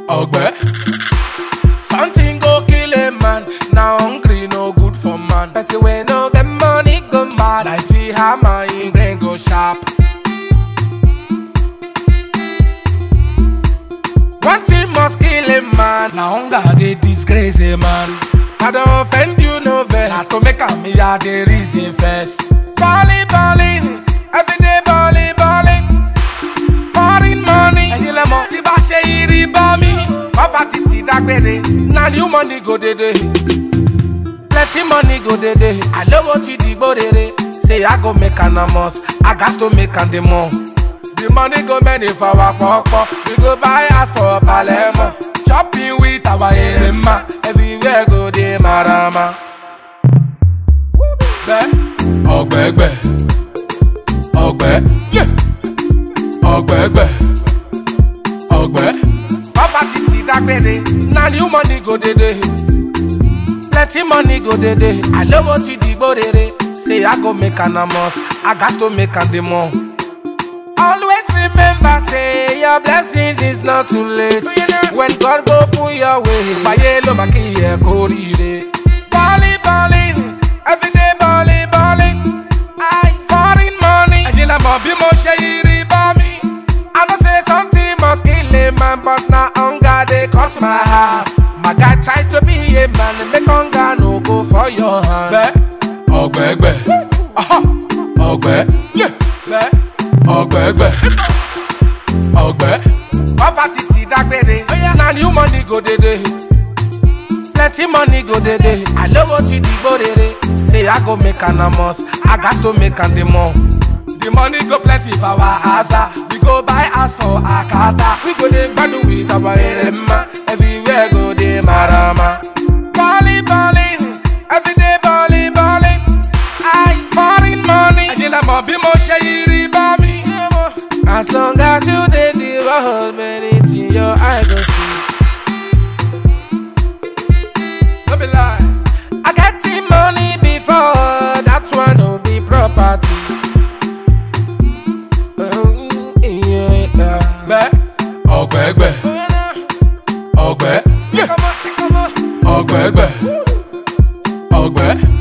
Ogbe. Something go kill a man. Now hungry no good for man. Person we no get money go mad. Like fi hammer in brain go sharp. One thing must kill a man. Now hunger they disgrace a man. I don't offend you no vex. I to make a me a the reason first. Balling, everyday balling. Foreign money. And you let me ti ba she iri ba mi. Poverty ti dagbere. Now new money go dede. Plenty money go dede. I love what you digbo dede. Say I go make an amos. I got to make an demo. The money go many for our pop. We go buy house for Palermo. Chopping with our erema. Everywhere go de marama. Ogbe. Yeah. Ogbe. Poverty ti dagbere. Now new money go dede. Plenty money go dede. I love what you digbo dede. Say I go make an amos. I got to make an demo. Always remember, say your blessings is not too late. When God go put your way, Bayelo makiye korire. Balling, everyday balling. I foreign money. Ajila mo bi mo she iri ba mi. I know say something must kill a man, but now hunger they cut my heart. My guy try to be a man, make hunger no go for your hand. Ogbe. Yeah. Ogbe. Poverty ti dagbere. Now new money go dede. Plenty money go dede. I love what you digbo dede. Say I go make an amos. I got to make an demo. The money go plenty for our asa. We go buy house for Akata. We go de gbadu with our erema. Everywhere go de marama. Balling, everyday balling. I foreign money. Ajila mo bi mo she iri ba mi. As long as you did the world, many things your eye go see. Don't be lie. I get the money before, that one will be property. Ogbe. Yeah. Ogbe.